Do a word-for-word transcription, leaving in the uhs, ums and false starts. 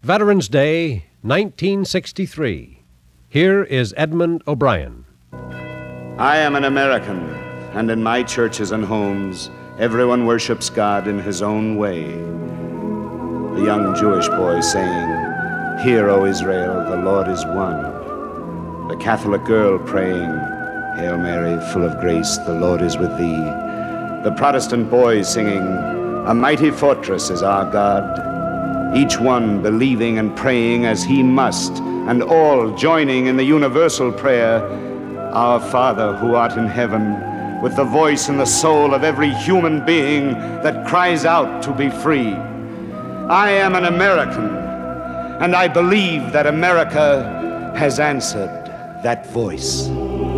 Veterans Day, nineteen sixty-three. Here is Edmund O'Brien. I am an American, and in my churches and homes, everyone worships God in his own way. The young Jewish boy saying, "Hear, O Israel, the Lord is one." The Catholic girl praying, "Hail Mary, full of grace, the Lord is with thee." The Protestant boy singing, "A mighty fortress is our God." Each one believing and praying as he must, and all joining in the universal prayer, "Our Father who art in heaven," with the voice and the soul of every human being that cries out to be free. I am an American, and I believe that America has answered that voice.